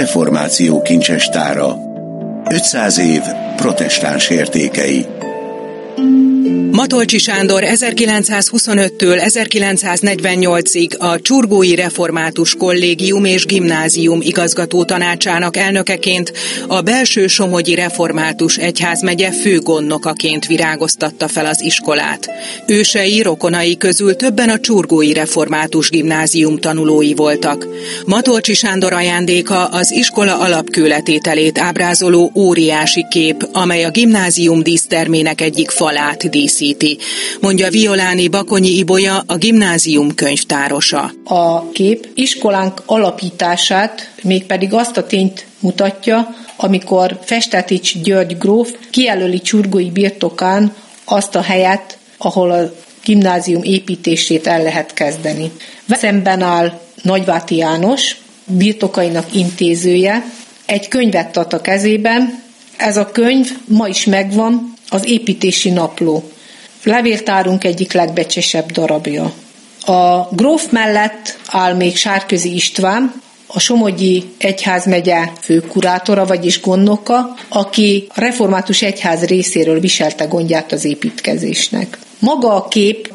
reformáció kincsestára. 500 év protestáns értékei. Matolcsy Sándor 1925-től 1948-ig a Csurgói Református Kollégium és Gimnázium igazgató tanácsának elnökeként a Belső-Somogyi Református Egyházmegye főgondnokaként virágoztatta fel az iskolát. Ősei, rokonai közül többen a Csurgói Református Gimnázium tanulói voltak. Matolcsy Sándor ajándéka az iskola alapkőletételét ábrázoló óriási kép, amely a gimnázium dísztermének egyik falát díszíti, mondja Violáni Bakonyi Ibolya, a gimnázium könyvtárosa. A kép iskolánk alapítását, mégpedig azt a tényt mutatja, amikor Festetics György gróf kijelöli Csurgói birtokán azt a helyet, ahol a gimnázium építését el lehet kezdeni. Szemben áll Nagyváti János, birtokainak intézője, egy könyvet tart a kezében. Ez a könyv ma is megvan, az építési napló. Levéltárunk egyik legbecsesebb darabja. A gróf mellett áll még Sárközi István, a Somogyi Egyházmegye főkurátora, vagyis gondnoka, aki a református egyház részéről viselte gondját az építkezésnek. Maga a kép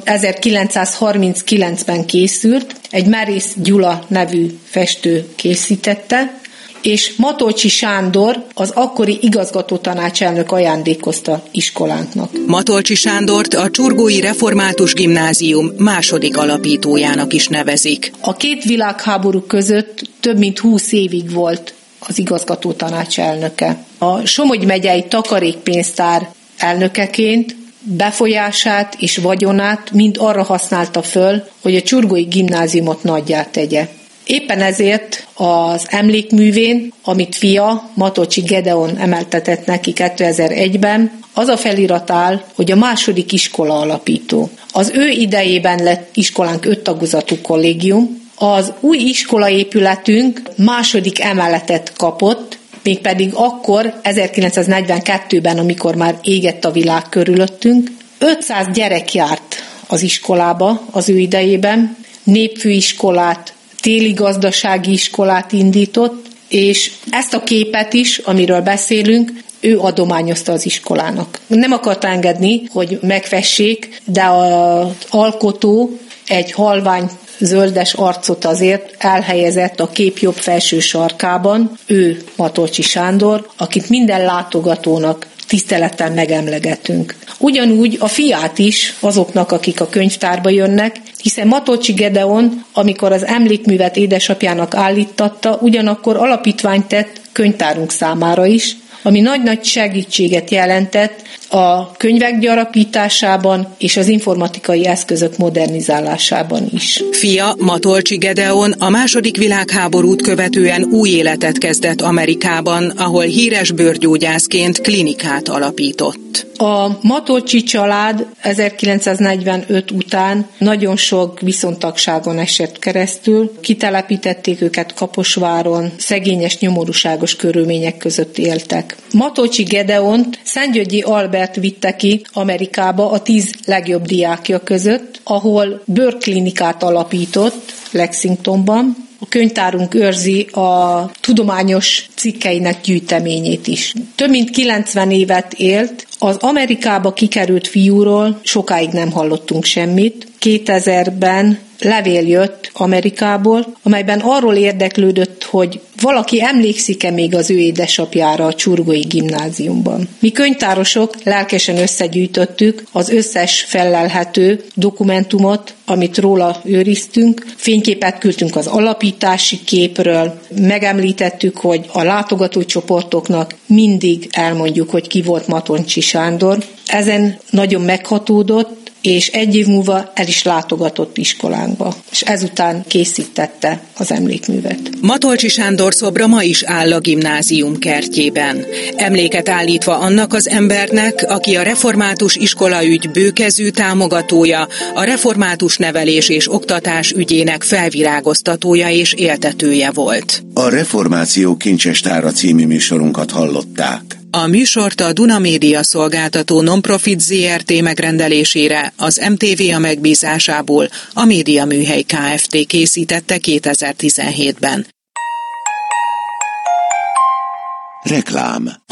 1939-ben készült, egy Merész Gyula nevű festő készítette, és Matolcsy Sándor, az akkori igazgatótanácselnök ajándékozta iskolánknak. Matolcsy Sándort a Csurgói Református Gimnázium második alapítójának is nevezik. A két világháború között több mint 20 évig volt az igazgatótanácselnöke. A Somogy megyei takarékpénztár elnökeként befolyását és vagyonát mind arra használta föl, hogy a Csurgói Gimnáziumot nagyjá tegye. Éppen ezért az emlékművén, amit fia, Matolcsy Gedeon emeltetett neki 2001-ben, az a felirat áll, hogy a második iskola alapító. Az ő idejében lett iskolánk 5 tagozatú kollégium, az új iskolaépületünk második emeletet kapott, mégpedig akkor, 1942-ben, amikor már égett a világ körülöttünk, 500 gyerek járt az iskolába az ő idejében, népfőiskolát, téli gazdasági iskolát indított, és ezt a képet is, amiről beszélünk, ő adományozta az iskolának. Nem akarta engedni, hogy megfessék, de az alkotó egy halvány zöldes arcot azért elhelyezett a kép jobb felső sarkában. Ő Matolcsy Sándor, akit minden látogatónak tisztelettel megemlegetünk. Ugyanúgy a fiát is azoknak, akik a könyvtárba jönnek, hiszen Matolcsy Gedeon, amikor az emlékművet édesapjának állítatta, ugyanakkor alapítványt tett könyvtárunk számára is, ami nagy-nagy segítséget jelentett a könyvek gyarapításában és az informatikai eszközök modernizálásában is. Fia, Matolcsy Gedeon a második világháborút követően új életet kezdett Amerikában, ahol híres bőrgyógyászként klinikát alapított. A Matolcsy család 1945 után nagyon sok viszontagságon esett keresztül, kitelepítették őket Kaposváron, szegényes, nyomorúságos körülmények között éltek. Matolcsy Gedeont Szentgyörgyi Albert vitte ki Amerikába a 10 legjobb diákja között, ahol bőrklinikát alapított Lexingtonban. A könyvtárunk őrzi a tudományos cikkeinek gyűjteményét is. Több mint 90 évet élt, az Amerikába kikerült fiúról sokáig nem hallottunk semmit. 2000-ben levél jött Amerikából, amelyben arról érdeklődött, hogy valaki emlékszik-e még az ő édesapjára a Csurgói Gimnáziumban. Mi könyvtárosok lelkesen összegyűjtöttük az összes fellelhető dokumentumot, amit róla őriztünk. Fényképet küldtünk az alapítási képről, megemlítettük, hogy a látogatócsoportoknak mindig elmondjuk, hogy ki volt Matolcsy Sándor. Ezen nagyon meghatódott, és egy év múlva el is látogatott iskolánkba, és ezután készítette az emlékművet. Matolcsy Sándor szobra ma is áll a gimnázium kertjében. Emléket állítva annak az embernek, aki a református iskolaügy bőkezű támogatója, a református nevelés és oktatás ügyének felvirágoztatója és éltetője volt. A Reformáció kincsestára című műsorunkat hallották. A műsort a Duna Média szolgáltató non-profit ZRT megrendelésére az MTV megbízásából a Médiaműhely Kft. Készítette 2017-ben. Reklám.